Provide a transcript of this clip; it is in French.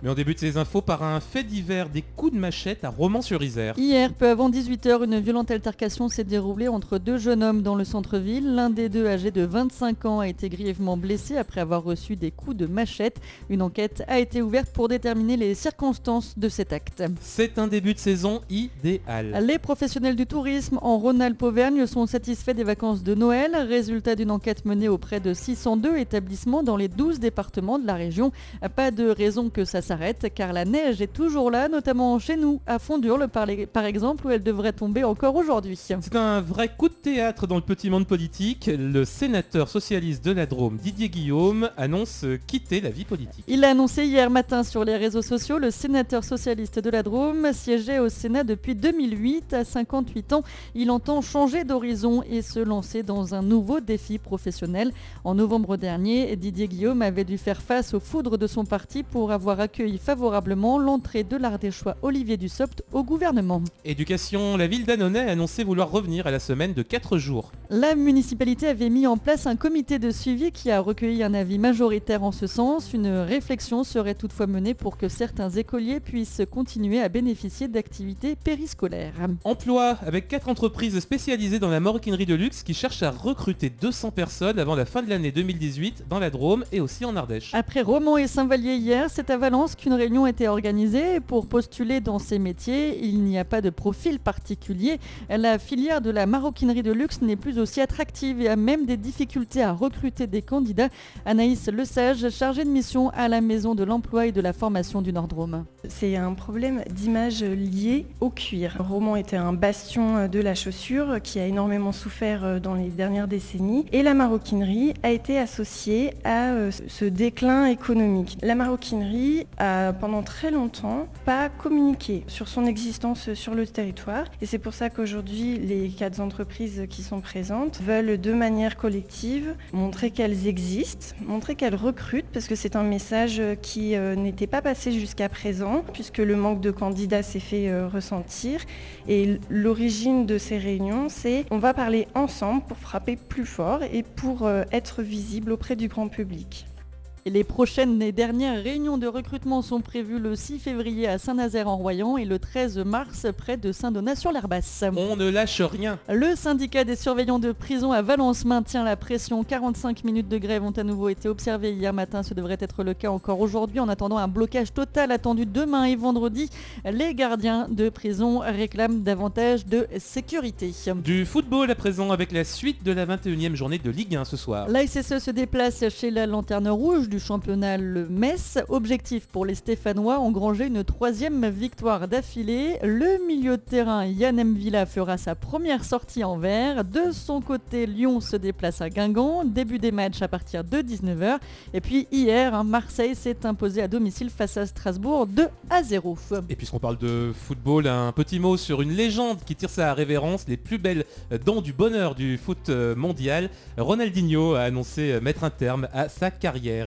Mais on débute ces infos par un fait divers, des coups de machette à Romans-sur-Isère. Hier, peu avant 18h, une violente altercation s'est déroulée entre deux jeunes hommes dans le centre-ville. L'un des deux, âgé de 25 ans, a été grièvement blessé après avoir reçu des coups de machette. Une enquête a été ouverte pour déterminer les circonstances de cet acte. C'est un début de saison idéal. Les professionnels du tourisme en Rhône-Alpes-Auvergne sont satisfaits des vacances de Noël. Résultat d'une enquête menée auprès de 602 établissements dans les 12 départements de la région. Pas de raison que ça s'arrête car la neige est toujours là, notamment chez nous, à Fondurle par exemple, où elle devrait tomber encore aujourd'hui. C'est un vrai coup de théâtre dans le petit monde politique. Le sénateur socialiste de la Drôme, Didier Guillaume, annonce quitter la vie politique. Il l'a annoncé hier matin sur les réseaux sociaux. Le sénateur socialiste de la Drôme siégeait au Sénat depuis 2008. À 58 ans, il entend changer d'horizon et se lancer dans un nouveau défi professionnel. En novembre dernier, Didier Guillaume avait dû faire face aux foudres de son parti pour avoir accueilli favorablement l'entrée de l'Ardéchois Olivier Dussopt au gouvernement. Éducation, la ville d'Annonay a annoncé vouloir revenir à la semaine de 4 jours. La municipalité avait mis en place un comité de suivi qui a recueilli un avis majoritaire en ce sens. Une réflexion serait toutefois menée pour que certains écoliers puissent continuer à bénéficier d'activités périscolaires. Emploi, avec 4 entreprises spécialisées dans la maroquinerie de luxe qui cherchent à recruter 200 personnes avant la fin de l'année 2018 dans la Drôme et aussi en Ardèche. Après Romans et Saint-Vallier hier, c'est à Valence qu'une réunion a été organisée. Pour postuler dans ces métiers, il n'y a pas de profil particulier. La filière de la maroquinerie de luxe n'est plus aussi attractive et a même des difficultés à recruter des candidats. Anaïs Lesage, chargée de mission à la Maison de l'Emploi et de la Formation du Nord-Drôme. C'est un problème d'image lié au cuir. Romans était un bastion de la chaussure qui a énormément souffert dans les dernières décennies et la maroquinerie a été associée à ce déclin économique. La maroquinerie a pendant très longtemps pas communiqué sur son existence sur le territoire et c'est pour ça qu'aujourd'hui les 4 entreprises qui sont présentes veulent de manière collective montrer qu'elles existent, montrer qu'elles recrutent parce que c'est un message qui n'était pas passé jusqu'à présent puisque le manque de candidats s'est fait ressentir et l'origine de ces réunions c'est on va parler ensemble pour frapper plus fort et pour être visible auprès du grand public. Et les prochaines et dernières réunions de recrutement sont prévues le 6 février à Saint-Nazaire-en-Royan et le 13 mars près de Saint-Donat-sur-l'Herbasse. On ne lâche rien. Le syndicat des surveillants de prison à Valence maintient la pression. 45 minutes de grève ont à nouveau été observées hier matin. Ce devrait être le cas encore aujourd'hui. En attendant un blocage total attendu demain et vendredi, les gardiens de prison réclament davantage de sécurité. Du football à présent avec la suite de la 21e journée de Ligue 1 ce soir. La SSE se déplace chez la Lanterne Rouge du championnat le Metz. Objectif pour les Stéphanois, engranger une 3e victoire d'affilée. Le milieu de terrain Yann M'Vila fera sa première sortie en vert. De son côté, Lyon se déplace à Guingamp. Début des matchs à partir de 19h. Et puis hier, Marseille s'est imposé à domicile face à Strasbourg 2-0. Et puisqu'on parle de football, un petit mot sur une légende qui tire sa révérence, les plus belles dents du bonheur du foot mondial. Ronaldinho a annoncé mettre un terme à sa carrière.